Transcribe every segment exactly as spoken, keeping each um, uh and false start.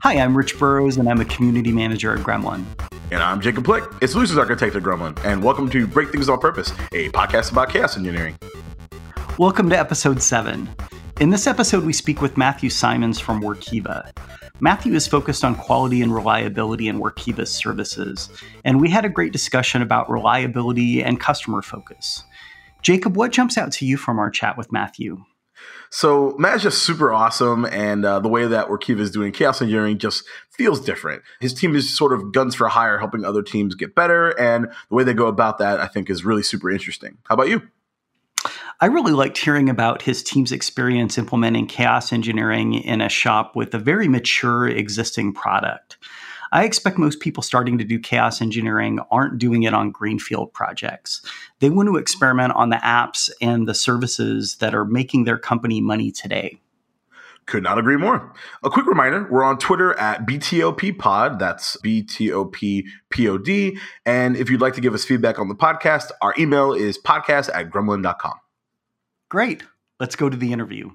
Hi, I'm Rich Burrows, and I'm a community manager at Gremlin. And I'm Jacob Plick, a solutions architect at Gremlin. And welcome to Break Things on Purpose, a podcast about chaos engineering. Welcome to episode seven. In this episode, we speak with Matthew Simons from Workiva. Matthew is focused on quality and reliability in Workiva's services, and we had a great discussion about reliability and customer focus. Jacob, what jumps out to you from our chat with Matthew? So Matt's just super awesome, and uh, the way that Workiva is doing chaos engineering just feels different. His team is sort of guns for hire, helping other teams get better, and the way they go about that, I think, is really super interesting. How about you? I really liked hearing about his team's experience implementing chaos engineering in a shop with a very mature existing product. I expect most people starting to do chaos engineering aren't doing it on greenfield projects. They want to experiment on the apps and the services that are making their company money today. Could not agree more. A quick reminder, we're on Twitter at B T O P Pod. That's B T O P P O D. And if you'd like to give us feedback on the podcast, our email is podcast at gremlin dot com. Great. Let's go to the interview.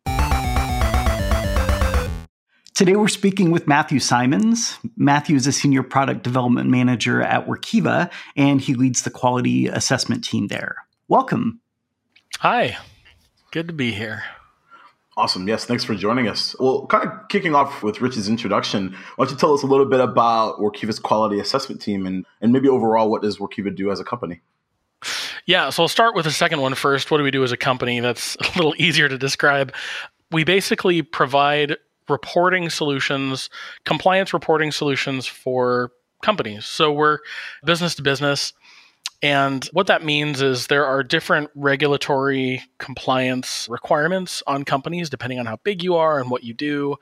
Today, we're speaking with Matthew Simons. Matthew is a senior product development manager at Workiva, and he leads the quality assessment team there. Welcome. Hi. Good to be here. Awesome. Yes, thanks for joining us. Well, kind of kicking off with Rich's introduction, why don't you tell us a little bit about Workiva's quality assessment team and, and maybe overall, what does Workiva do as a company? Yeah, so I'll start with the second one first. What do we do as a company? That's a little easier to describe. We basically provide reporting solutions, compliance reporting solutions for companies. So we're business to business. And what that means is there are different regulatory compliance requirements on companies, depending on how big you are and what you do.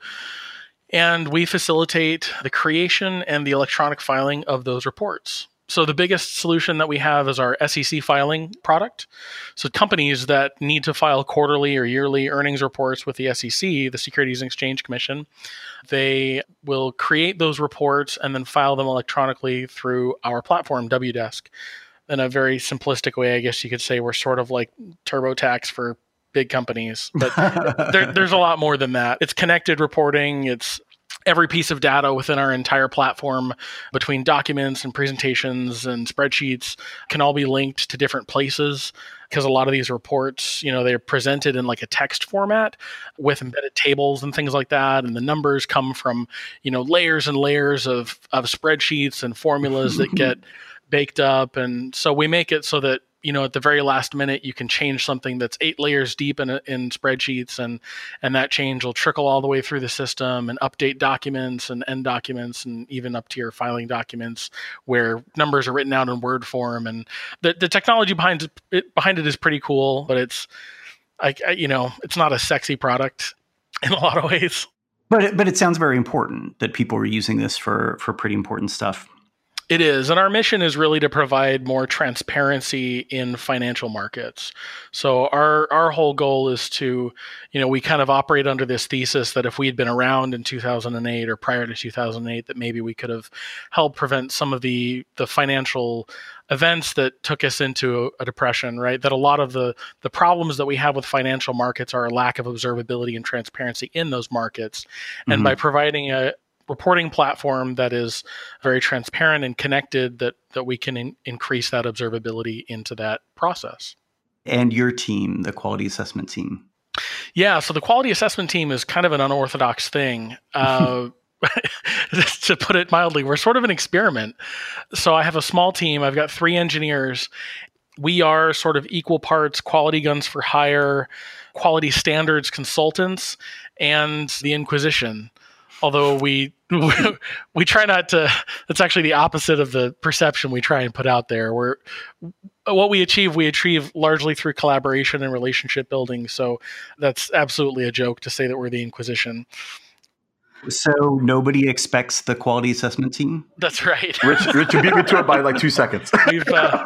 And we facilitate the creation and the electronic filing of those reports. So the biggest solution that we have is our S E C filing product. So companies that need to file quarterly or yearly earnings reports with the S E C, the Securities and Exchange Commission, they will create those reports and then file them electronically through our platform, Wdesk. In a very simplistic way, I guess you could say we're sort of like TurboTax for big companies, but there, there's a lot more than that. It's connected reporting. It's every piece of data within our entire platform between documents and presentations and spreadsheets can all be linked to different places because a lot of these reports, you know, they're presented in like a text format with embedded tables and things like that. And the numbers come from, you know, layers and layers of, of spreadsheets and formulas that get baked up. And so we make it so that, you know, at the very last minute, you can change something that's eight layers deep in in spreadsheets, and and that change will trickle all the way through the system and update documents and end documents and even up to your filing documents where numbers are written out in Word form. And the, the technology behind it behind it is pretty cool, but it's, I, I, you know, it's not a sexy product in a lot of ways. But it, but it sounds very important that people are using this for for pretty important stuff. It is. And our mission is really to provide more transparency in financial markets. So our our whole goal is to, you know, we kind of operate under this thesis that if we had been around in two thousand eight or prior to two thousand eight, that maybe we could have helped prevent some of the, the financial events that took us into a depression, right? That a lot of the, the problems that we have with financial markets are a lack of observability and transparency in those markets. And mm-hmm. by providing a reporting platform that is very transparent and connected, that that we can in, increase that observability into that process. And your team, the quality assessment team. Yeah, so the quality assessment team is kind of an unorthodox thing. Uh, to put it mildly, we're sort of an experiment. So I have a small team. I've got three engineers. We are sort of equal parts quality guns for hire, quality standards consultants, and the Inquisition. Although we we try not to, that's actually the opposite of the perception we try and put out there. We're, what we achieve, we achieve largely through collaboration and relationship building. So that's absolutely a joke to say that we're the Inquisition. So nobody expects the quality assessment team? That's right. Rich, Rich, you beat me to it by like two seconds. We've, uh,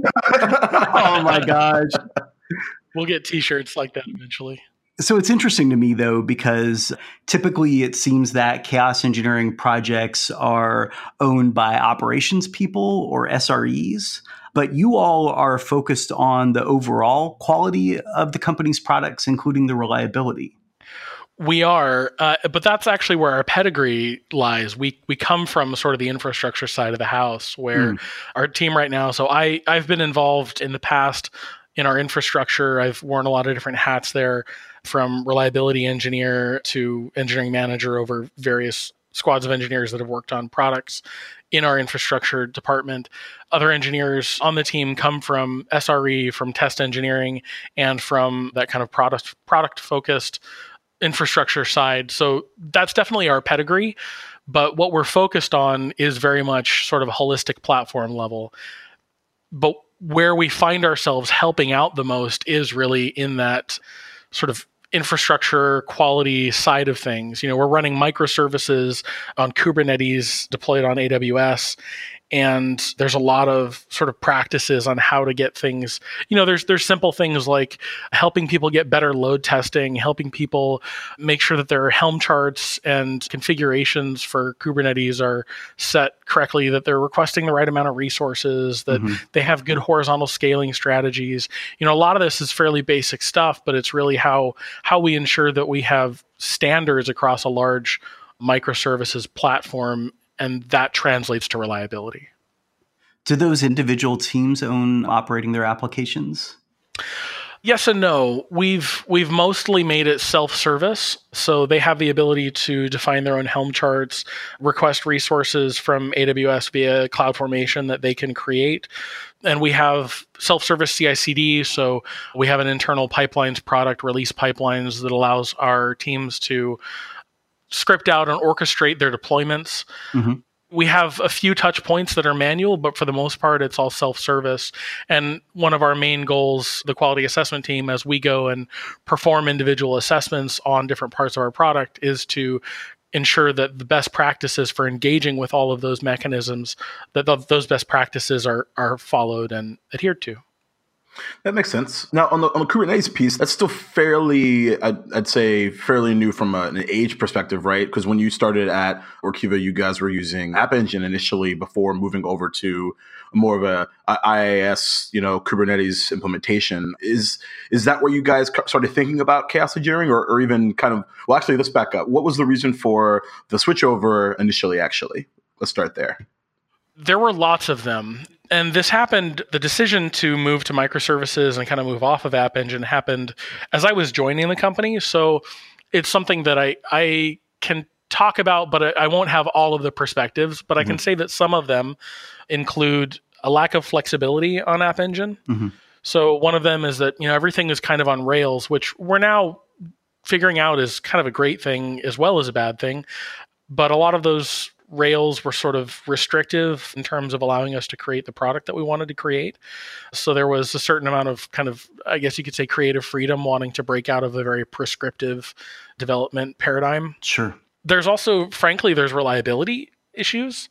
oh my gosh. We'll get t-shirts like that eventually. So it's interesting to me, though, because typically it seems that chaos engineering projects are owned by operations people or S R Es, but you all are focused on the overall quality of the company's products, including the reliability. We are, uh, but that's actually where our pedigree lies. We we come from sort of the infrastructure side of the house, where Mm. our team right now. So I I've been involved in the past in our infrastructure. I've worn a lot of different hats there, from reliability engineer to engineering manager over various squads of engineers that have worked on products in our infrastructure department. Other engineers on the team come from S R E, from test engineering, and from that kind of product product focused infrastructure side. So that's definitely our pedigree. But what we're focused on is very much sort of a holistic platform level. But where we find ourselves helping out the most is really in that sort of infrastructure quality side of things. You know, we're running microservices on Kubernetes deployed on A W S. And there's a lot of sort of practices on how to get things, you know, there's there's simple things like helping people get better load testing, helping people make sure that their Helm charts and configurations for Kubernetes are set correctly, that they're requesting the right amount of resources, that mm-hmm. they have good horizontal scaling strategies. You know, a lot of this is fairly basic stuff, but it's really how how we ensure that we have standards across a large microservices platform, and that translates to reliability. Do those individual teams own operating their applications? Yes and no. We've we've mostly made it self-service, so they have the ability to define their own Helm charts, request resources from A W S via CloudFormation that they can create. And we have self-service C I C D, so we have an internal pipelines product, release pipelines, that allows our teams to script out and orchestrate their deployments. Mm-hmm. We have a few touch points that are manual, but for the most part, it's all self-service. And one of our main goals, the quality assessment team, as we go and perform individual assessments on different parts of our product, is to ensure that the best practices for engaging with all of those mechanisms, that th- those best practices are are followed and adhered to. That makes sense. Now, on the, on the Kubernetes piece, that's still fairly, I'd, I'd say, fairly new from a, an age perspective, right? Because when you started at Workiva, you guys were using App Engine initially before moving over to more of a I A S, you know, Kubernetes implementation. Is is that where you guys started thinking about chaos engineering, or, or even kind of? Well, actually, let's back up. What was the reason for the switchover initially? Actually, let's start there. There were lots of them. And this happened, the decision to move to microservices and kind of move off of App Engine happened as I was joining the company. So it's something that I, I can talk about, but I, I won't have all of the perspectives. But mm-hmm. I can say that some of them include a lack of flexibility on App Engine. Mm-hmm. So one of them is that, you know, everything is kind of on Rails, which we're now figuring out is kind of a great thing as well as a bad thing. But a lot of those Rails were sort of restrictive in terms of allowing us to create the product that we wanted to create. So there was a certain amount of kind of, I guess you could say, creative freedom, wanting to break out of a very prescriptive development paradigm. Sure. There's also, frankly, there's reliability issues.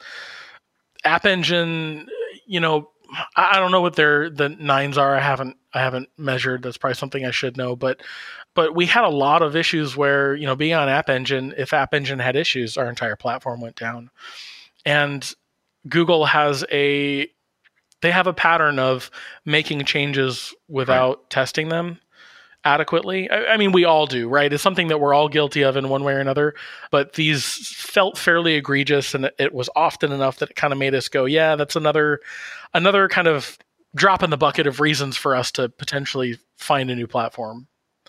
App Engine, you know, I don't know what their the nines are. I haven't I haven't measured. That's probably something I should know. But but we had a lot of issues where, you know, being on App Engine, if App Engine had issues, our entire platform went down. And Google has a they have a pattern of making changes without right. testing them adequately. I, I mean, we all do, right? It's something that we're all guilty of in one way or another. But these felt fairly egregious, and it, it was often enough that it kind of made us go, yeah, that's another another kind of drop in the bucket of reasons for us to potentially find a new platform.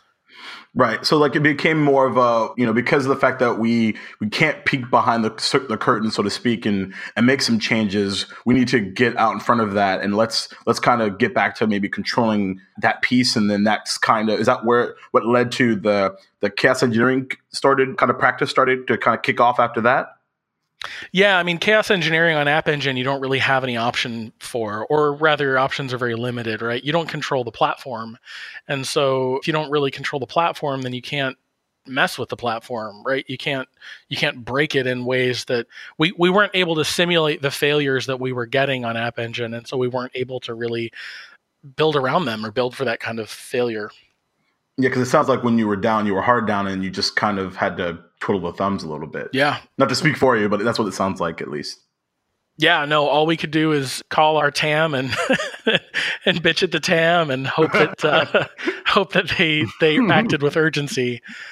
Right. So like it became more of a, you know, because of the fact that we we can't peek behind the the curtain, so to speak, and and make some changes, we need to get out in front of that, and let's let's kind of get back to maybe controlling that piece. And then that's kind of, is that where what led to the the chaos engineering started, kind of practice started to kind of kick off after that? Yeah, I mean, chaos engineering on App Engine, you don't really have any option for, or rather your options are very limited, right? You don't control the platform. And so if you don't really control the platform, then you can't mess with the platform, right? You can't you can't break it in ways that we, we weren't able to simulate the failures that we were getting on App Engine. And so we weren't able to really build around them or build for that kind of failure. Yeah, because it sounds like when you were down, you were hard down, and you just kind of had to twiddle the thumbs a little bit. Yeah. Not to speak for you, but that's what it sounds like, at least. Yeah, no, all we could do is call our T A M and and bitch at the T A M and hope that uh, hope that they they acted with urgency.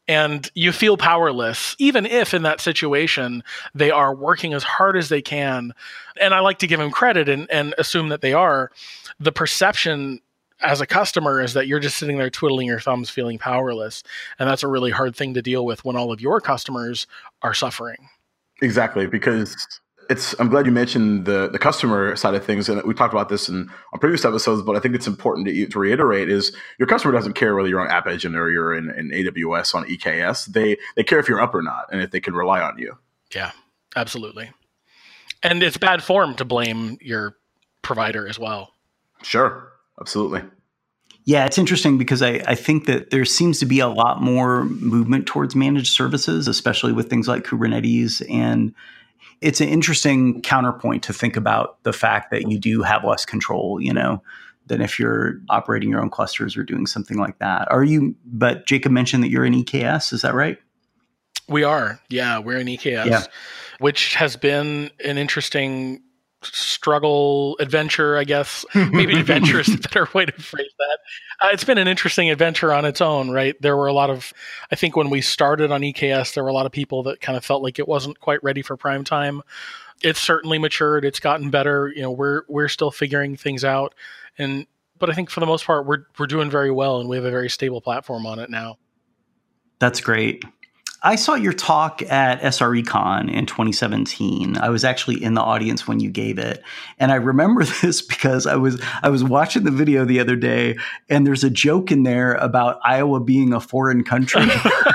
And you feel powerless, even if in that situation they are working as hard as they can. And I like to give them credit and, and assume that they are. The perception as a customer is that you're just sitting there twiddling your thumbs, feeling powerless. And that's a really hard thing to deal with when all of your customers are suffering. Exactly, because it's. I'm glad you mentioned the the customer side of things, and we talked about this in on previous episodes. But I think it's important to, to reiterate is your customer doesn't care whether you're on App Engine or you're in, in A W S on E K S. They they care if you're up or not, and if they can rely on you. Yeah, absolutely. And it's bad form to blame your provider as well. Sure, absolutely. Yeah, it's interesting because I, I think that there seems to be a lot more movement towards managed services, especially with things like Kubernetes. And it's an interesting counterpoint to think about the fact that you do have less control, you know, than if you're operating your own clusters or doing something like that. Are you, but Jacob mentioned that you're in E K S, is that right? We are. Yeah, we're in E K S, yeah. Which has been an interesting struggle, adventure, I guess. Maybe adventure is a better way to phrase that. Uh, it's been an interesting adventure on its own, right? There were a lot of, I think when we started on E K S, there were a lot of people that kind of felt like it wasn't quite ready for prime time. It's certainly matured. It's gotten better. You know, we're we're still figuring things out. And but I think for the most part, we're we're doing very well, and we have a very stable platform on it now. That's great. I saw your talk at SRECon in twenty seventeen. I was actually in the audience when you gave it. And I remember this because I was I was watching the video the other day, and there's a joke in there about Iowa being a foreign country.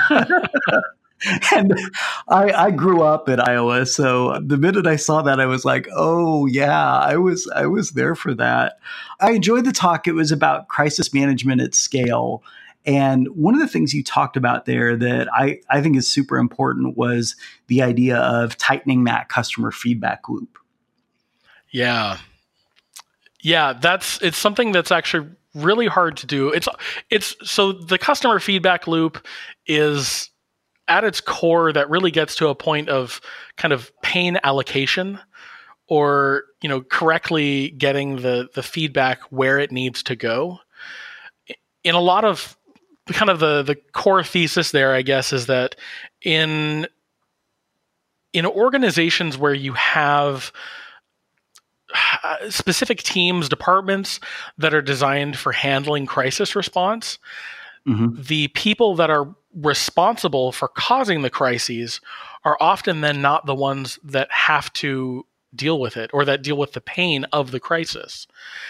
And I, I grew up in Iowa, so the minute I saw that, I was like, "Oh yeah, I was I was there for that." I enjoyed the talk. It was about crisis management at scale. And one of the things you talked about there that I, I think is super important was the idea of tightening that customer feedback loop. Yeah. Yeah, that's it's something that's actually really hard to do. It's it's so the customer feedback loop is at its core that really gets to a point of kind of pain allocation, or, you know, correctly getting the the feedback where it needs to go. In a lot of kind of the, the core thesis there, I guess, is that in in organizations where you have specific teams, departments that are designed for handling crisis response, mm-hmm. the people that are responsible for causing the crises are often then not the ones that have to deal with it or that deal with the pain of the crisis.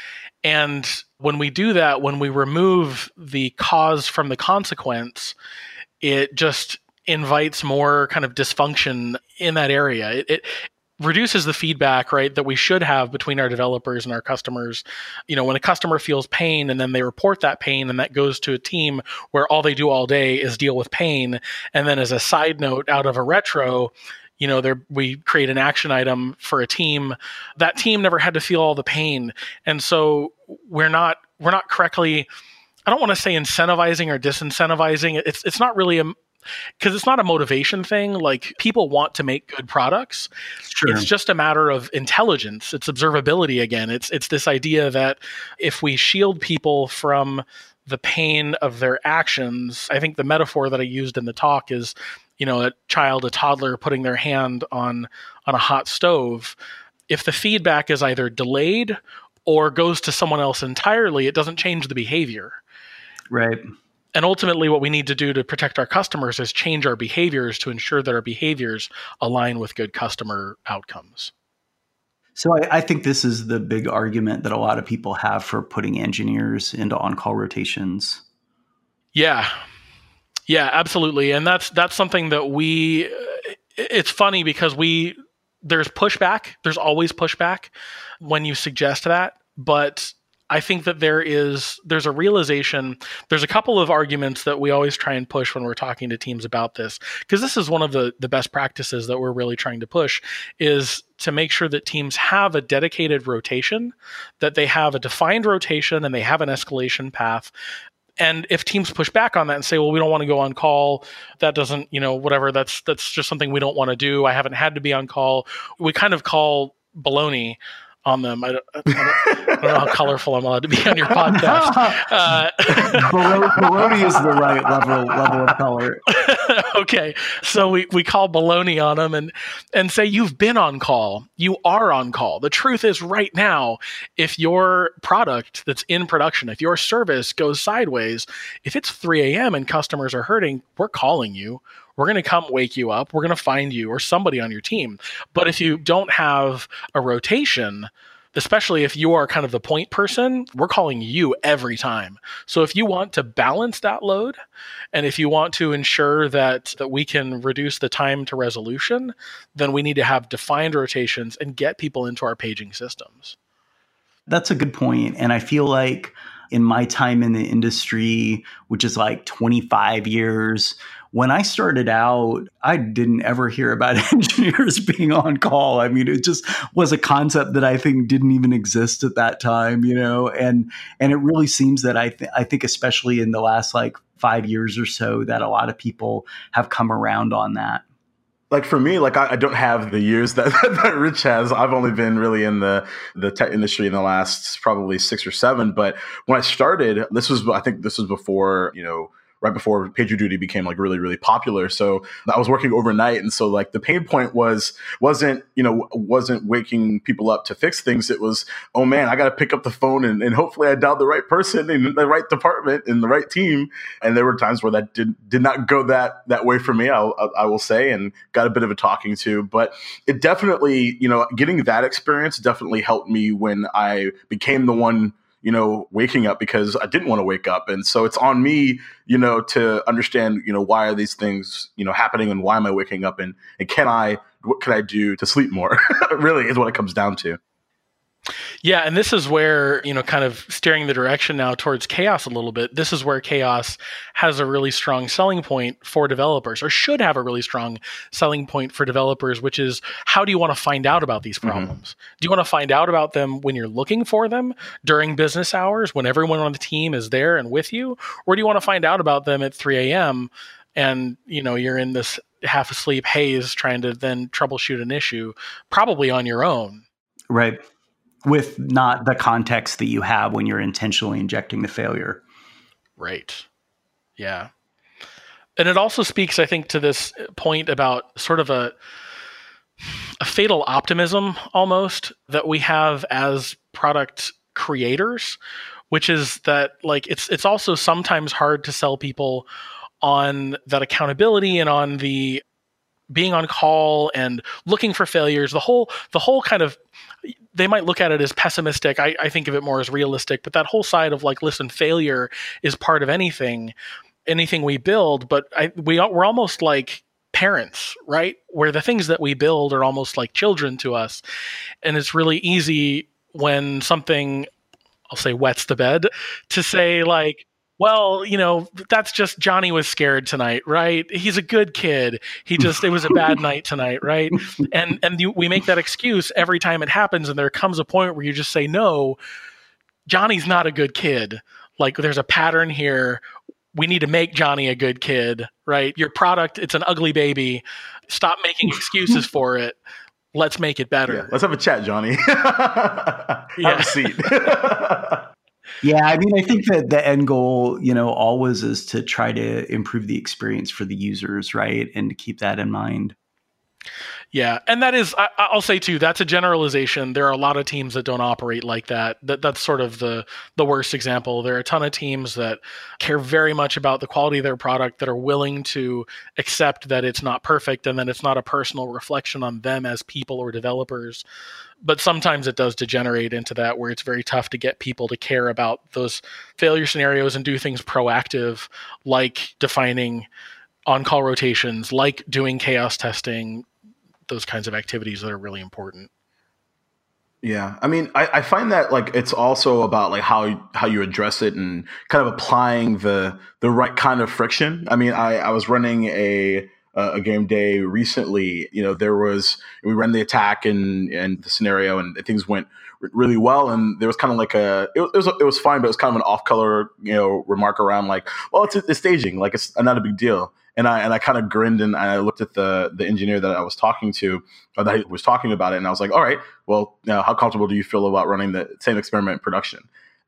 And when we do that, when we remove the cause from the consequence, it just invites more kind of dysfunction in that area. It, it reduces the feedback, right, that we should have between our developers and our customers. You know, when a customer feels pain and then they report that pain and that goes to a team where all they do all day is deal with pain. And then as a side note out of a retro, you know, there we create an action item for a team. That team never had to feel all the pain, and so we're not we're not correctly. I don't want to say incentivizing or disincentivizing. It's it's not really a because it's not a motivation thing. Like, people want to make good products. Sure. It's just a matter of intelligence. It's observability again. It's it's this idea that if we shield people from the pain of their actions, I think the metaphor that I used in the talk is, you know, a child, a toddler putting their hand on on a hot stove. If the feedback is either delayed or goes to someone else entirely, it doesn't change the behavior. Right. And ultimately, what we need to do to protect our customers is change our behaviors to ensure that our behaviors align with good customer outcomes. So I, I think this is the big argument that a lot of people have for putting engineers into on-call rotations. Yeah. Yeah, absolutely. And that's that's something that we, it's funny because we, there's pushback. There's always pushback when you suggest that. But I think that there is, there's a realization, there's a couple of arguments that we always try and push when we're talking to teams about this, because this is one of the, the best practices that we're really trying to push, is to make sure that teams have a dedicated rotation, that they have a defined rotation and they have an escalation path. And if teams push back on that and say, well, we don't want to go on call, that doesn't, you know, whatever, that's that's just something we don't want to do. I haven't had to be on call. We kind of call baloney on them. I don't, I don't, I don't know how colorful I'm allowed to be on your podcast. Uh, Baloney is the right level level of color. Okay. So we, we call baloney on them and, and say, you've been on call. You are on call. The truth is right now, if your product that's in production, if your service goes sideways, if it's three a.m. and customers are hurting, we're calling you. We're going to come wake you up. We're going to find you or somebody on your team. But if you don't have a rotation, especially if you are kind of the point person, we're calling you every time. So if you want to balance that load, and if you want to ensure that, that we can reduce the time to resolution, then we need to have defined rotations and get people into our paging systems. That's a good point. And I feel like in my time in the industry, which is like twenty-five years, when I started out, I didn't ever hear about engineers being on call. I mean, it just was a concept that I think didn't even exist at that time, you know, and and it really seems that I, th- I think especially in the last like five years or so that a lot of people have come around on that. Like for me, like I, I don't have the years that, that Rich has. I've only been really in the, the tech industry in the last probably six or seven. But when I started, this was, I think this was before, you know, right before PagerDuty became like really, really popular. So I was working overnight. And so like the pain point was, wasn't, you know, wasn't waking people up to fix things. It was, oh man, I got to pick up the phone and, and hopefully I dialed the right person in the right department in the right team. And there were times where that did, did not go that, that way for me, I'll, I will say, and got a bit of a talking to, but it definitely, you know, getting that experience definitely helped me when I became the one, you know, waking up because I didn't want to wake up. And so it's on me, you know, to understand, you know, why are these things, you know, happening and why am I waking up and, and can I, what can I do to sleep more? Really is what it comes down to. Yeah, and this is where, you know, kind of steering the direction now towards Chaos a little bit. This is where Chaos has a really strong selling point for developers, or should have a really strong selling point for developers, which is how do you want to find out about these problems? Mm-hmm. Do you want to find out about them when you're looking for them during business hours, when everyone on the team is there and with you? Or do you want to find out about them at three a.m. and, you know, you're in this half asleep haze trying to then troubleshoot an issue, probably on your own? Right. With not the context that you have when you're intentionally injecting the failure. Right. Yeah. And it also speaks, I think, to this point about sort of a, a fatal optimism almost that we have as product creators, which is that like it's it's also sometimes hard to sell people on that accountability and on the being on call and looking for failures. The whole the whole kind of, they might look at it as pessimistic. I, I think of it more as realistic, but that whole side of like, listen, failure is part of anything, anything we build. But I, we, we're almost like parents, right? Where the things that we build are almost like children to us. And it's really easy when something, I'll say, wets the bed, to say like, well, you know, that's just Johnny was scared tonight, right? He's a good kid. He just, it was a bad night tonight, right? And and you, we make that excuse every time it happens, and there comes a point where you just say, no, Johnny's not a good kid. Like there's a pattern here. We need to make Johnny a good kid, right? Your product, it's an ugly baby. Stop making excuses for it. Let's make it better. Yeah, let's have a chat, Johnny. Have yeah. a seat. Yeah, I mean, I think that the end goal, you know, always is to try to improve the experience for the users, right? And to keep that in mind. Yeah, and that is, I, I'll say too, that's a generalization. There are a lot of teams that don't operate like that. that. That's sort of the the worst example. There are a ton of teams that care very much about the quality of their product, that are willing to accept that it's not perfect and that it's not a personal reflection on them as people or developers. But sometimes it does degenerate into that where it's very tough to get people to care about those failure scenarios and do things proactive, like defining on-call rotations, like doing chaos testing, those kinds of activities that are really important. Yeah. I mean, I, I find that like it's also about like how how you address it and kind of applying the the right kind of friction. I mean, I, I was running a a game day recently. You know, there was, we ran the attack and and the scenario and things went really well. And there was kind of like a, it was, it was fine, but it was kind of an off color, you know, remark around like, well, it's, it's staging, like it's not a big deal. And I and I kind of grinned and I looked at the the engineer that I was talking to, or that I was talking about it, and I was like, all right, well, you know, how comfortable do you feel about running the same experiment in production?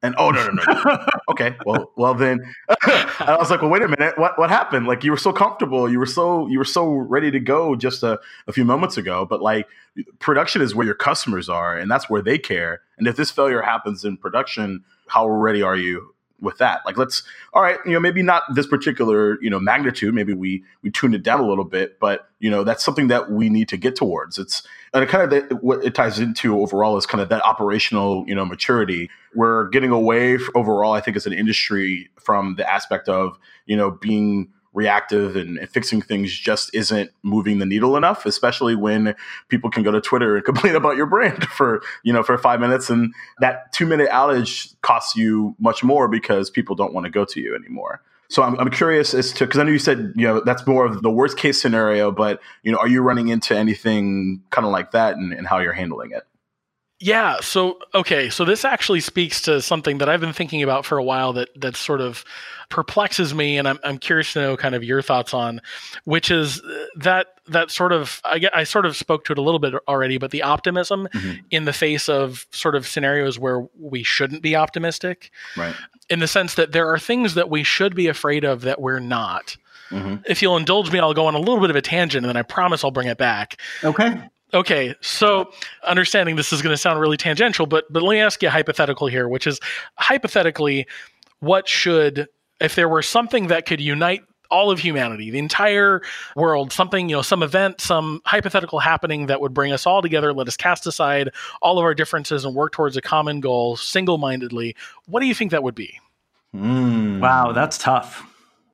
And oh no no no, no. Okay, well well then I was like, well wait a minute, what what happened? Like you were so comfortable, you were so you were so ready to go just a, a few moments ago, but like production is where your customers are, and that's where they care. And if this failure happens in production, how ready are you with that? Like let's all right, you know maybe not this particular you know magnitude, maybe we we tuned it down a little bit, but you know that's something that we need to get towards. It's and it kind of the, what it ties into overall is kind of that operational you know maturity. We're getting away f- overall, I think, as an industry from the aspect of you know being reactive and, and fixing things just isn't moving the needle enough, especially when people can go to Twitter and complain about your brand for, you know, for five minutes. And that two minute outage costs you much more because people don't want to go to you anymore. So I'm, I'm curious as to, because I know you said, you know, that's more of the worst case scenario, but, you know, are you running into anything kind of like that and, and how you're handling it? Yeah. So, okay. So this actually speaks to something that I've been thinking about for a while that that sort of perplexes me. And I'm, I'm curious to know kind of your thoughts on, which is that, that sort of, I, get, I sort of spoke to it a little bit already, but the optimism mm-hmm. in the face of sort of scenarios where we shouldn't be optimistic. Right. In the sense that there are things that we should be afraid of that we're not. Mm-hmm. If you'll indulge me, I'll go on a little bit of a tangent and then I promise I'll bring it back. Okay. Okay, so understanding this is going to sound really tangential, but but let me ask you a hypothetical here, which is hypothetically, what should, if there were something that could unite all of humanity, the entire world, something, you know, some event, some hypothetical happening that would bring us all together, let us cast aside all of our differences and work towards a common goal single-mindedly, what do you think that would be? Mm. Wow, that's tough.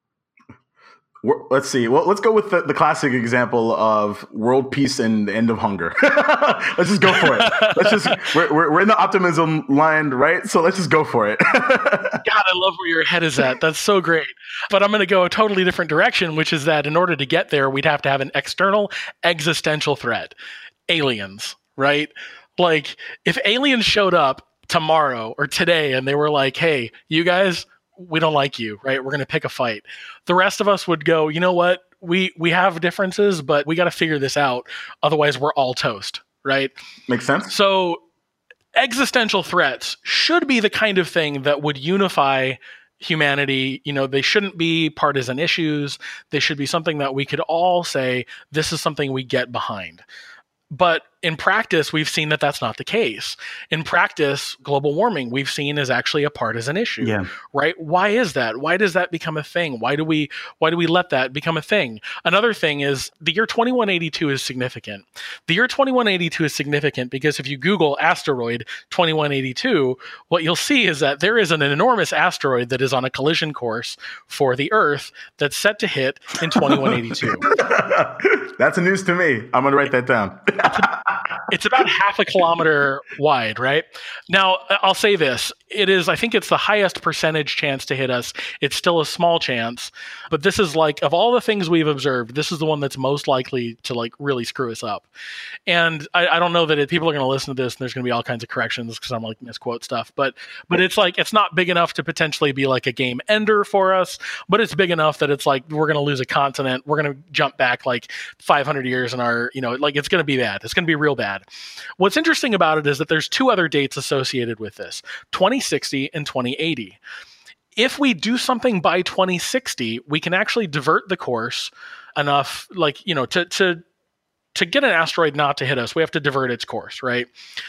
Let's see. Well, let's go with the, the classic example of world peace and the end of hunger. Let's just go for it. Let's just we're, we're we're in the optimism line, right? So let's just go for it. God, I love where your head is at. That's so great. But I'm going to go a totally different direction, which is that in order to get there, we'd have to have an external existential threat. Aliens, right? Like if aliens showed up tomorrow or today and they were like, "Hey, you guys, we don't like you," right? We're going to pick a fight. The rest of us would go, you know what? We we have differences, but we got to figure this out. Otherwise, we're all toast, right? Makes sense. So existential threats should be the kind of thing that would unify humanity. You know, they shouldn't be partisan issues. They should be something that we could all say, this is something we get behind. But in practice, we've seen that that's not the case. In practice, global warming, we've seen is actually a partisan issue, yeah. right? Why is that? Why does that become a thing? Why do we why do we let that become a thing? Another thing is the year twenty-one eighty-two is significant. The year twenty-one eighty-two is significant because if you Google asteroid twenty-one eighty-two, what you'll see is that there is an enormous asteroid that is on a collision course for the Earth that's set to hit in twenty-one eighty-two. That's news to me. I'm going to write that down. It's about half a kilometer wide, right? Now, I'll say this. It is, I think it's the highest percentage chance to hit us. It's still a small chance, but this is like, of all the things we've observed, this is the one that's most likely to like really screw us up. And I, I don't know that it, people are going to listen to this and there's going to be all kinds of corrections because I'm like misquote stuff, but but it's like, it's not big enough to potentially be like a game ender for us, but it's big enough that it's like, we're going to lose a continent. We're going to jump back like five hundred years in our, you know, like it's going to be bad. It's going to be real bad. What's interesting about it is that there's two other dates associated with this, twenty sixty and twenty eighty. If we do something by twenty sixty, we can actually divert the course enough, like, you know, to to to get an asteroid not to hit us, we have to divert its course, right?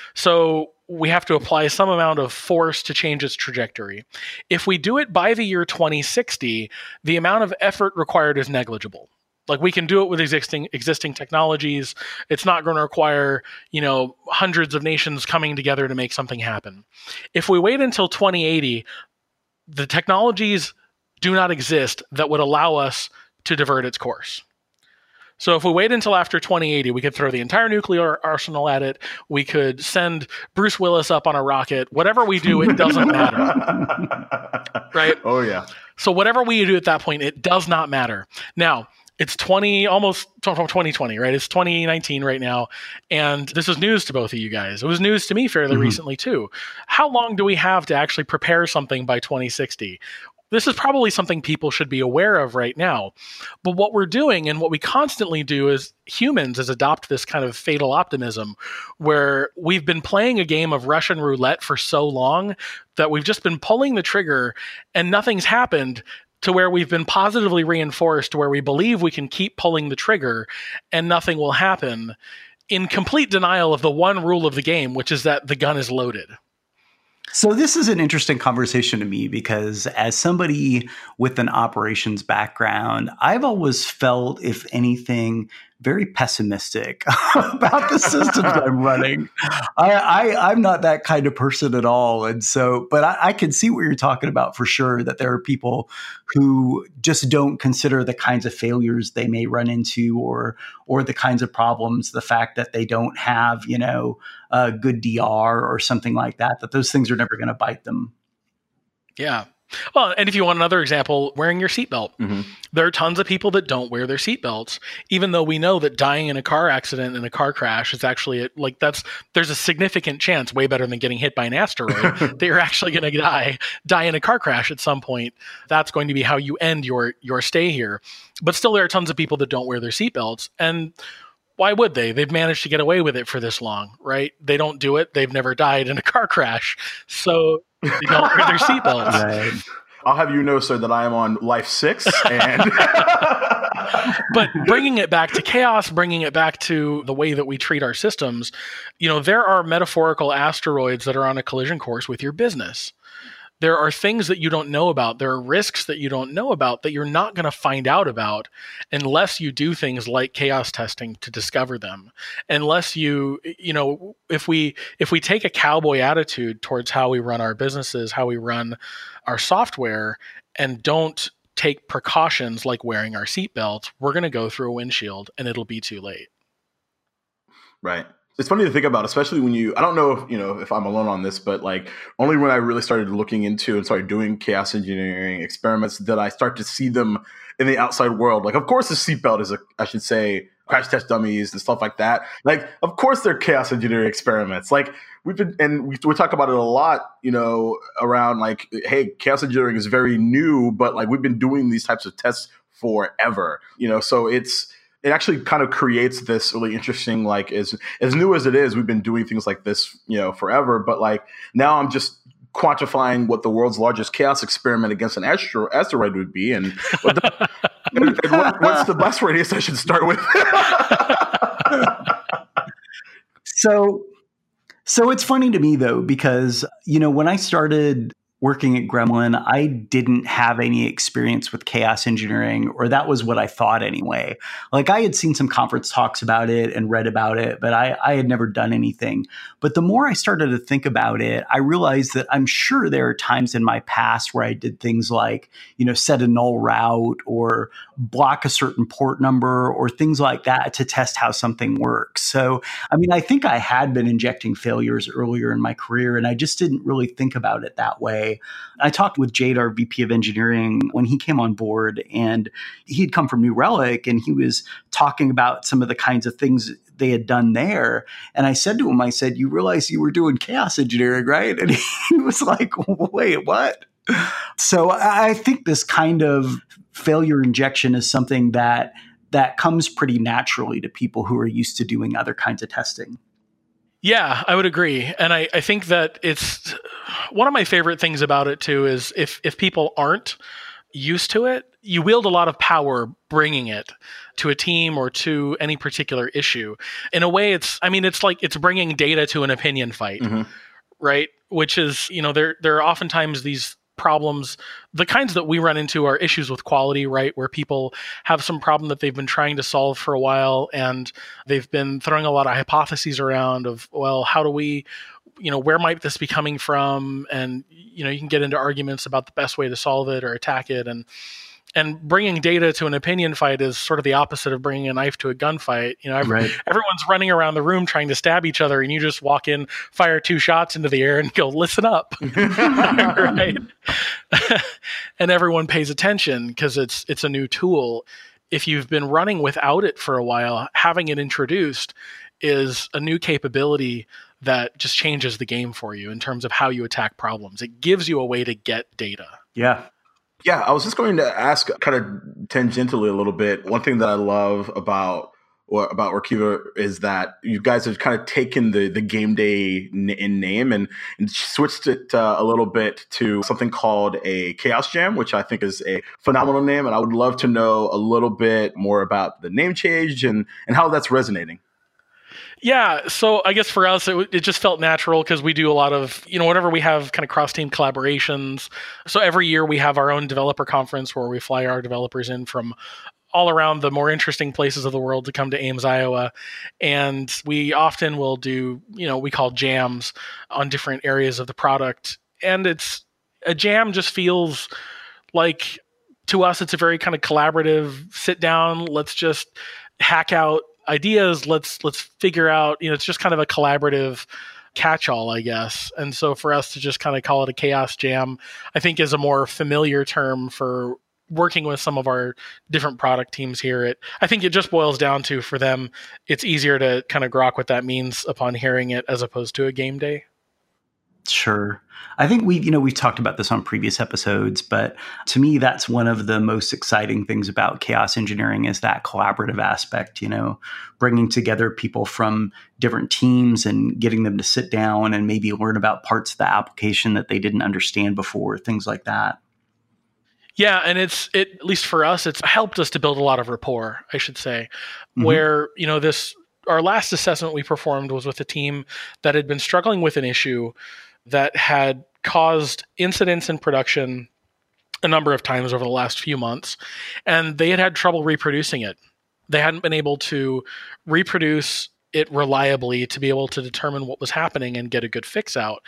So we have to apply some amount of force to change its trajectory. If we do it by the year twenty sixty, the amount of effort required is negligible. Like we can do it with existing existing technologies. It's not going to require, you know, hundreds of nations coming together to make something happen. If we wait until twenty eighty, the technologies do not exist that would allow us to divert its course. So if we wait until after twenty eighty, we could throw the entire nuclear arsenal at it. We could send Bruce Willis up on a rocket. Whatever we do, it doesn't matter. Right? Oh, yeah. So whatever we do at that point, it does not matter. Now, it's twenty, almost twenty twenty, right? It's twenty nineteen right now. And this is news to both of you guys. It was news to me fairly mm-hmm. recently too. How long do we have to actually prepare something by twenty sixty? This is probably something people should be aware of right now. But what we're doing and what we constantly do as humans is adopt this kind of fatal optimism where we've been playing a game of Russian roulette for so long that we've just been pulling the trigger and nothing's happened, to where we've been positively reinforced to where we believe we can keep pulling the trigger and nothing will happen, in complete denial of the one rule of the game, which is that the gun is loaded. So this is an interesting conversation to me because as somebody with an operations background, I've always felt, if anything, very pessimistic about the systems I'm running. I, I, I'm not that kind of person at all. And so, but I, I can see what you're talking about for sure, that there are people who just don't consider the kinds of failures they may run into or, or the kinds of problems, the fact that they don't have, you know, a good D R or something like that, that those things are never going to bite them. Yeah. Well, and if you want another example, wearing your seatbelt. Mm-hmm. There are tons of people that don't wear their seatbelts, even though we know that dying in a car accident and a car crash is actually a, like that's there's a significant chance, way better than getting hit by an asteroid, that you're actually going to die die in a car crash at some point. That's going to be how you end your your stay here. But still, there are tons of people that don't wear their seatbelts, and why would they? They've managed to get away with it for this long, right? They don't do it. They've never died in a car crash. So they don't wear their seatbelts. Right. I'll have you know, sir, that I am on life six. And But bringing it back to chaos, bringing it back to the way that we treat our systems, you know, there are metaphorical asteroids that are on a collision course with your business. There are things that you don't know about. There are risks that you don't know about that you're not going to find out about unless you do things like chaos testing to discover them. Unless you, you know, if we if we take a cowboy attitude towards how we run our businesses, how we run our software, and don't take precautions like wearing our seatbelt, we're going to go through a windshield and it'll be too late. Right. It's funny to think about, especially when you, I don't know if, you know, if I'm alone on this, but like only when I really started looking into and started doing chaos engineering experiments did I start to see them in the outside world. Like, of course, the seatbelt is a, I should say, crash test dummies and stuff like that. Like, of course, they're chaos engineering experiments. Like we've been, and we, we talk about it a lot, you know, around like, hey, chaos engineering is very new, but like we've been doing these types of tests forever, you know, so it's, it actually kind of creates this really interesting, like as as new as it is, we've been doing things like this, you know, forever. But like now I'm just quantifying what the world's largest chaos experiment against an astro- asteroid would be, and, what the, and, and what, what's the blast radius I should start with. so, so it's funny to me though, because, you know, when I started working at Gremlin, I didn't have any experience with chaos engineering, or that was what I thought anyway. Like I had seen some conference talks about it and read about it, but I, I had never done anything. But the more I started to think about it, I realized that I'm sure there are times in my past where I did things like, you know, set a null route or block a certain port number or things like that to test how something works. So, I mean, I think I had been injecting failures earlier in my career, and I just didn't really think about it that way. I talked with Jade, our V P of engineering, when he came on board, and he'd come from New Relic, and he was talking about some of the kinds of things they had done there. And I said to him, I said, you realize you were doing chaos engineering, right? And he was like, wait, what? So I think this kind of failure injection is something that that comes pretty naturally to people who are used to doing other kinds of testing. Yeah, I would agree. And I, I think that it's one of my favorite things about it too is if if people aren't used to it, you wield a lot of power bringing it to a team or to any particular issue. In a way, it's, I mean, it's like it's bringing data to an opinion fight, mm-hmm. right? Which is, you know, there there are oftentimes these problems, the kinds that we run into are issues with quality, right? Where people have some problem that they've been trying to solve for a while, and they've been throwing a lot of hypotheses around of, well, how do we, you know, where might this be coming from? And, you know, you can get into arguments about the best way to solve it or attack it. And And bringing data to an opinion fight is sort of the opposite of bringing a knife to a gunfight. You know, every, right. everyone's running around the room trying to stab each other, and you just walk in, fire two shots into the air, and go, "Listen up!" Right? And everyone pays attention because it's it's a new tool. If you've been running without it for a while, having it introduced is a new capability that just changes the game for you in terms of how you attack problems. It gives you a way to get data. Yeah. Yeah, I was just going to ask kind of tangentially a little bit. One thing that I love about or about Workiva is that you guys have kind of taken the the game day n- in name and, and switched it uh, a little bit to something called a Chaos Jam, which I think is a phenomenal name. And I would love to know a little bit more about the name change and, and how that's resonating. Yeah, so I guess for us, it, it just felt natural because we do a lot of, you know, whenever we have kind of cross-team collaborations. So every year we have our own developer conference where we fly our developers in from all around the more interesting places of the world to come to Ames, Iowa. And we often will do, you know, we call jams on different areas of the product. And it's a jam just feels like, to us, it's a very kind of collaborative sit down. Let's just hack out ideas. Let's let's figure out, you know, it's just kind of a collaborative catch-all, I guess. And so for us to just kind of call it a chaos jam, I think is a more familiar term for working with some of our different product teams here. It, I think it just boils down to, for them, it's easier to kind of grok what that means upon hearing it as opposed to a game day. Sure. I think we, you know, we've talked about this on previous episodes, but to me, that's one of the most exciting things about chaos engineering is that collaborative aspect, you know, bringing together people from different teams and getting them to sit down and maybe learn about parts of the application that they didn't understand before, things like that. Yeah, and it's it at least for us, it's helped us to build a lot of rapport, I should say, Mm-hmm. where, you know, this our last assessment we performed was with a team that had been struggling with an issue that had caused incidents in production a number of times over the last few months, and they had had trouble reproducing it. They hadn't been able to reproduce it reliably to be able to determine what was happening and get a good fix out.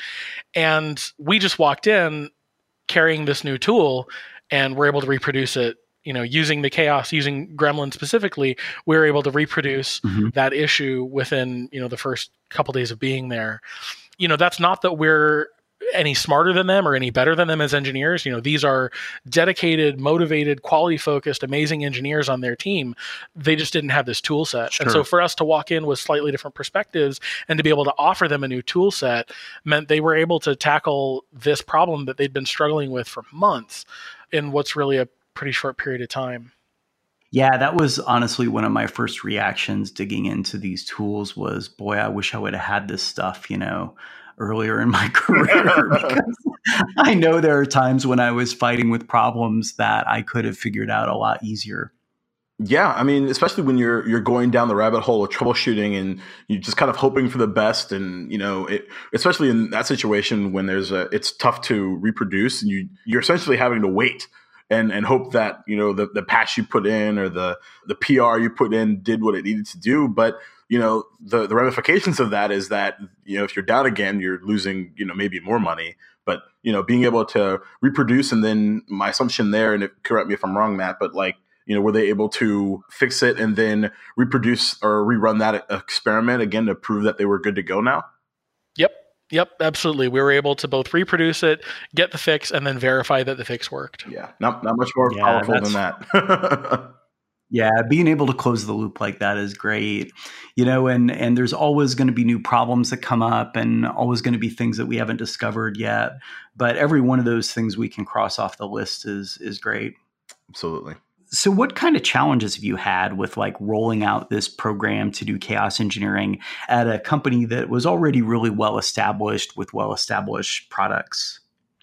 And we just walked in carrying this new tool and we're able to reproduce it, you know, using the chaos, using Gremlin specifically, we were able to reproduce mm-hmm. that issue within, you know, the first couple days of being there. You know, that's not that we're any smarter than them or any better than them as engineers. You know, these are dedicated, motivated, quality-focused, amazing engineers on their team. They just didn't have this tool set. Sure. And so for us to walk in with slightly different perspectives and to be able to offer them a new tool set meant they were able to tackle this problem that they'd been struggling with for months in what's really a pretty short period of time. Yeah, that was honestly one of my first reactions digging into these tools was, boy, I wish I would have had this stuff, you know, earlier in my career. Because I know there are times when I was fighting with problems that I could have figured out a lot easier. Yeah, I mean, especially when you're you're going down the rabbit hole of troubleshooting and you're just kind of hoping for the best, and you know, it, especially in that situation when there's a, it's tough to reproduce, and you you're essentially having to wait and and hope that you know the the patch you put in or the the P R you put in did what it needed to do, but you know, the the ramifications of that is that you know if you're down again, you're losing you know maybe more money. But you know, being able to reproduce, and then my assumption there, and it, correct me if I'm wrong, Matt, but like. You know, were they able to fix it and then reproduce or rerun that experiment again to prove that they were good to go now? Yep. Yep, absolutely. We were able to both reproduce it, get the fix, and then verify that the fix worked. Yeah, not not much more yeah, powerful than that. Yeah, being able to close the loop like that is great. You know, and and there's always going to be new problems that come up and always going to be things that we haven't discovered yet. But every one of those things we can cross off the list is is great. Absolutely. So what kind of challenges have you had with like rolling out this program to do chaos engineering at a company that was already really well established with well established products?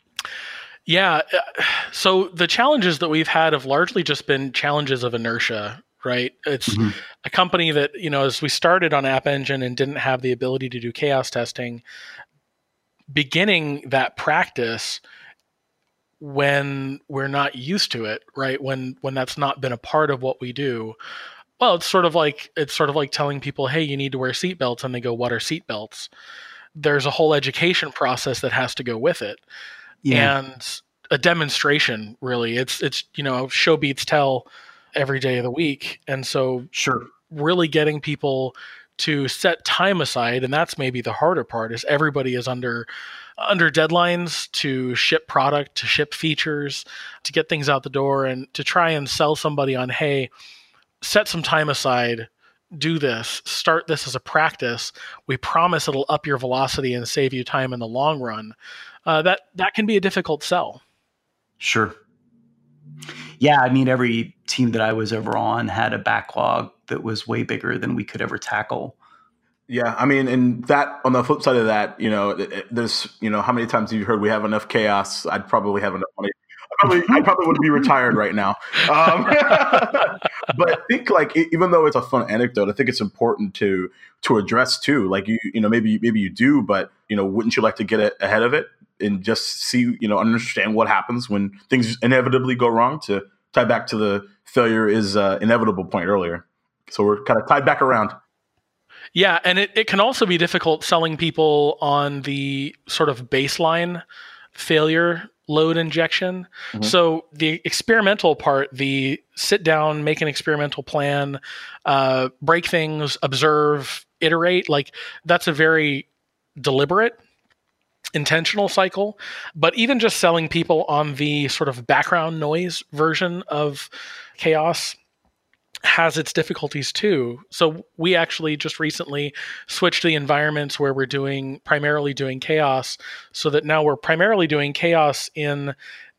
Yeah. So the challenges that we've had have largely just been challenges of inertia, right? It's mm-hmm. a company that, you know, as we started on App Engine and didn't have the ability to do chaos testing, beginning that practice when we're not used to it, right? When when that's not been a part of what we do. Well, it's sort of like it's sort of like telling people, hey, you need to wear seatbelts, and they go, what are seatbelts? There's a whole education process that has to go with it. Yeah. And a demonstration, really. It's it's you know, show beats tell every day of the week. And so sure, really getting people to set time aside, and that's maybe the harder part, is everybody is under under deadlines to ship product, to ship features, to get things out the door, and to try and sell somebody on, hey, set some time aside, do this, start this as a practice. We promise it'll up your velocity and save you time in the long run. Uh, that that can be a difficult sell. Sure. Yeah, I mean, every team that I was ever on had a backlog that was way bigger than we could ever tackle. Yeah, I mean, and that on the flip side of that, you know, it, it, there's, you know, how many times have you heard we have enough chaos? I'd probably have enough money. I probably, I probably would be retired right now. Um, but I think, like, e- even though it's a fun anecdote, I think it's important to to address too. Like, you, you know, maybe maybe you do, but you know, wouldn't you like to get a- ahead of it and just see, you know, understand what happens when things inevitably go wrong? To tie back to the failure is uh, inevitable point earlier. So we're kind of tied back around. Yeah, and it, it can also be difficult selling people on the sort of baseline failure load injection. Mm-hmm. So the experimental part, the sit down, make an experimental plan, uh, break things, observe, iterate, like that's a very deliberate, intentional cycle. But even just selling people on the sort of background noise version of chaos has its difficulties too. So we actually just recently switched to the environments where we're doing primarily doing chaos, so that now we're primarily doing chaos in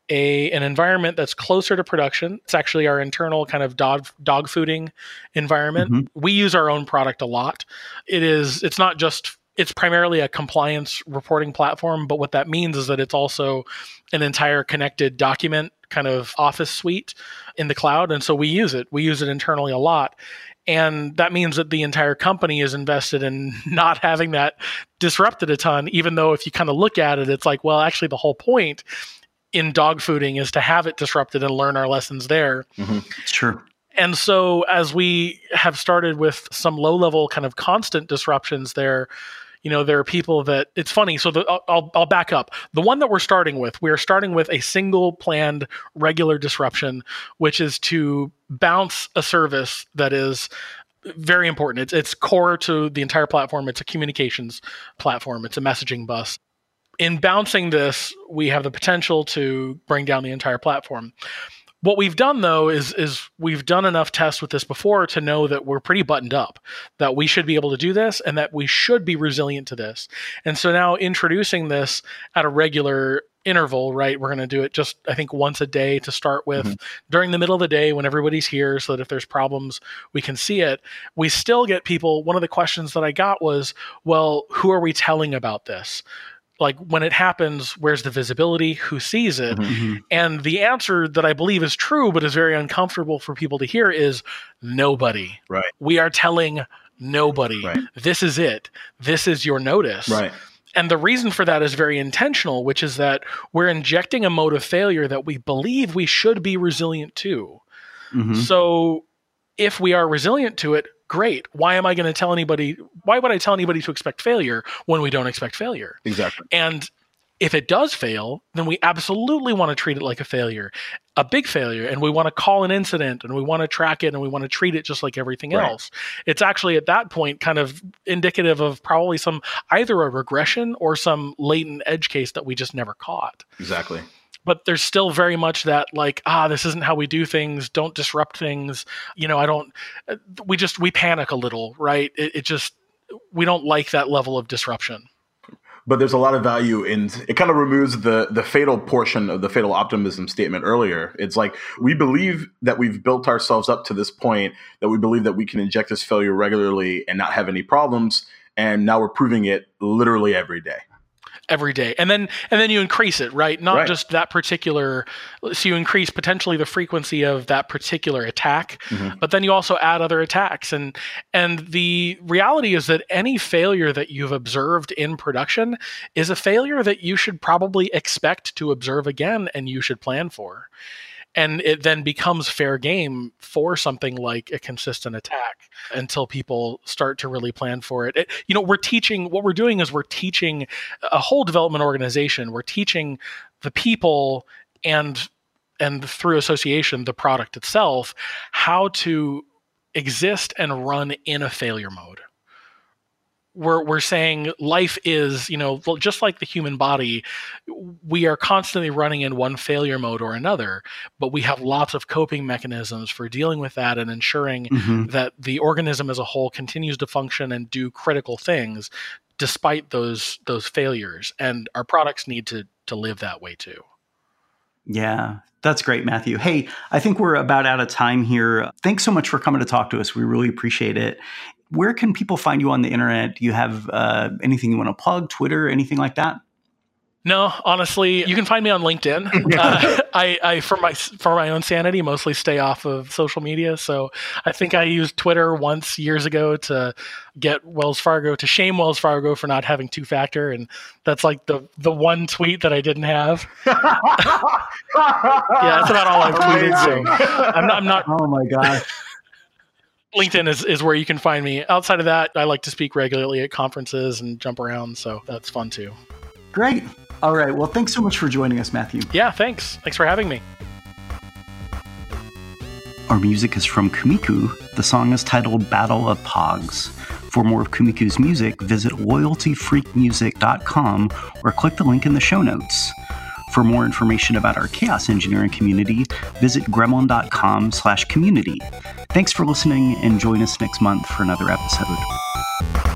a an environment that's closer to production. It's actually our internal kind of dog dog fooding environment. Mm-hmm. We use our own product a lot. It is it's not just it's primarily a compliance reporting platform, but what that means is that it's also an entire connected document kind of office suite in the cloud. And so we use it. We use it internally a lot. And that means that the entire company is invested in not having that disrupted a ton, even though if you kind of look at it, it's like, well, actually the whole point in dog fooding is to have it disrupted and learn our lessons there. Mm-hmm. Sure. And so as we have started with some low-level kind of constant disruptions there, you know, there are people that it's funny. So the, I'll, I'll back up. The one that we're starting with, we are starting with a single planned regular disruption, which is to bounce a service that is very important. It's, it's core to the entire platform. It's a communications platform. It's a messaging bus. In bouncing this, we have the potential to bring down the entire platform. What we've done, though, is is we've done enough tests with this before to know that we're pretty buttoned up, that we should be able to do this and that we should be resilient to this. And so now introducing this at a regular interval, right, we're going to do it just, I think, once a day to start with, mm-hmm. during the middle of the day when everybody's here so that if there's problems, we can see it. We still get people, one of the questions that I got was, well, who are we telling about this? Like when it happens, where's the visibility? Who sees it? Mm-hmm. And the answer that I believe is true, but is very uncomfortable for people to hear is nobody. Right. We are telling nobody. Right. This is it. This is your notice. Right. And the reason for that is very intentional, which is that we're injecting a mode of failure that we believe we should be resilient to. Mm-hmm. So if we are resilient to it, great. Why am I going to tell anybody? Why would I tell anybody to expect failure when we don't expect failure? Exactly. And if it does fail, then we absolutely want to treat it like a failure, a big failure. And we want to call an incident and we want to track it and we want to treat it just like everything right. else. It's actually at that point kind of indicative of probably some either a regression or some latent edge case that we just never caught. Exactly. But there's still very much that like, ah, this isn't how we do things. Don't disrupt things. You know, I don't, we just, we panic a little, right? It, it just, we don't like that level of disruption. But there's a lot of value in, it kind of removes the the fatal portion of the fatal optimism statement earlier. It's like, we believe that we've built ourselves up to this point, that we believe that we can inject this failure regularly and not have any problems. And now we're proving it literally every day. Every day. And then and then you increase it, right? Not right. just that particular, so you increase potentially the frequency of that particular attack, mm-hmm. but then you also add other attacks. And and the reality is that any failure that you've observed in production is a failure that you should probably expect to observe again and you should plan for. And it then becomes fair game for something like a consistent attack until people start to really plan for it. it. You know, we're teaching, what we're doing is we're teaching a whole development organization. We're teaching the people and and through association, the product itself, how to exist and run in a failure mode. We're we're saying life is, you know, just like the human body, we are constantly running in one failure mode or another, but we have lots of coping mechanisms for dealing with that and ensuring mm-hmm. that the organism as a whole continues to function and do critical things despite those those failures. And our products need to to live that way too. Yeah, that's great, Matthew. Hey, I think we're about out of time here. Thanks so much for coming to talk to us. We really appreciate it. Where can people find you on the internet? Do you have uh, anything you want to plug, Twitter, anything like that? No, honestly, you can find me on LinkedIn. uh, I, I, for my for my own sanity, mostly stay off of social media. So I think I used Twitter once years ago to get Wells Fargo to shame Wells Fargo for not having two factor, and that's like the the one tweet that I didn't have. Yeah, that's about all I've tweeted. So I'm not. I'm not oh my gosh. LinkedIn is, is where you can find me. Outside of that, I like to speak regularly at conferences and jump around, so that's fun too. Great. All right. Well, thanks so much for joining us, Matthew. Yeah, thanks. Thanks for having me. Our music is from Kumiku. The song is titled Battle of Pogs. For more of Kumiku's music, visit loyalty freak music dot com or click the link in the show notes. For more information about our chaos engineering community, visit gremlin dot com slash community. Thanks for listening, and join us next month for another episode.